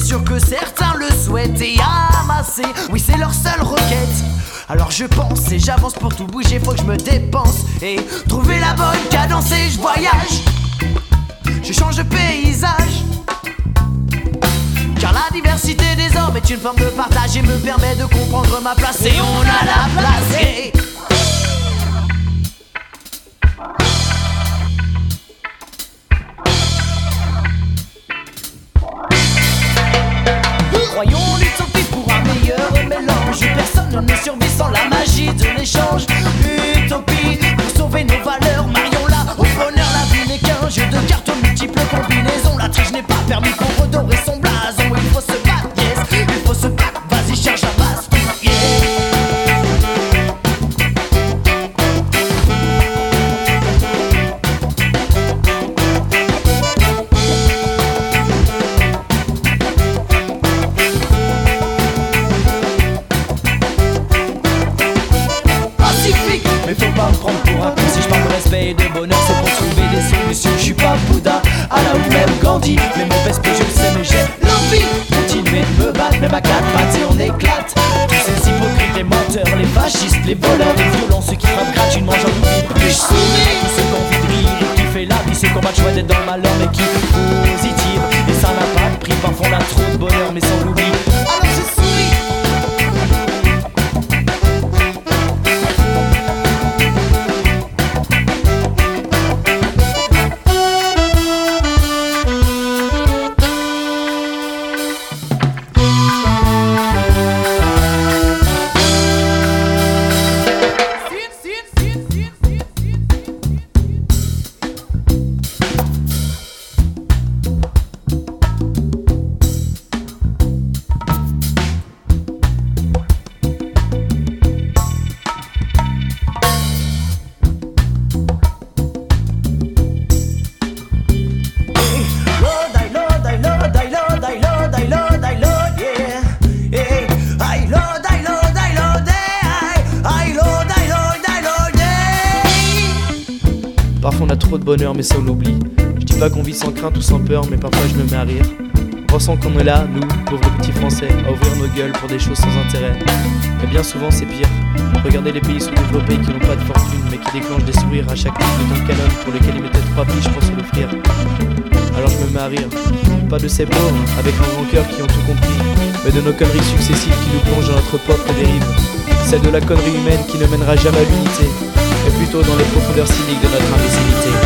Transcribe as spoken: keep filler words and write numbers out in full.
sûr que certains le souhaitent et amasser, oui c'est leur seule requête. Alors je pense et j'avance pour tout bouger, faut que je me dépense et trouver la bonne cadence et je voyage. Je change de paysage, car la diversité des hommes est une forme de partage et me permet de comprendre ma place. Et on a la place et... Croyons l'utopie pour un meilleur mélange. Personne ne survit sans la magie de l'échange. Utopie pour sauver nos valeurs. Marions-la au bonheur, la vie n'est qu'un jeu de cartes aux multiples combinaisons. La triche n'est pas permis pour redorer son blason. Il faut se battre, yes, il faut se battre. Vas-y cherche un baston, yeah. Mais faut pas me prendre pour un con. Si je parle de respect et de bonheur, c'est pour trouver des solutions. Je suis pas Bouddha, Allah ou même Gandhi. Mais mon pèse je le sais, mais j'ai l'envie continuer de me battre, même à quatre pattes et on éclate. Tous ces hypocrites, les menteurs, les fascistes, les voleurs, les violents, ceux qui frappent gratuitement, j'en oublie plus. Je souris tous ceux qui ont envie de rire et qui fait la vie, ceux qui ont pas le choix d'être dans le malheur, mais qui positive. Et ça n'a pas de prix, parfois on a trop de bonheur, mais sans l'oubli. Alors je souris. Parfois on a trop de bonheur mais ça on l'oublie. Je dis pas qu'on vit sans crainte ou sans peur, mais parfois je me mets à rire. En pensant qu'on est là, nous, pauvres petits français, à ouvrir nos gueules pour des choses sans intérêt. Mais bien souvent c'est pire. Regardez les pays sous-développés qui n'ont pas de fortune mais qui déclenchent des sourires à chaque coup de ton canon pour lequel ils mettaient trois piges pour se l'offrir. Alors je me mets à rire. Pas de ces pauvres, avec un grand cœur qui ont tout compris, mais de nos conneries successives qui nous plongent dans notre propre dérive. Celle de la connerie humaine qui ne mènera jamais à l'unité, mais plutôt dans les profondeurs cyniques de notre imbécilité.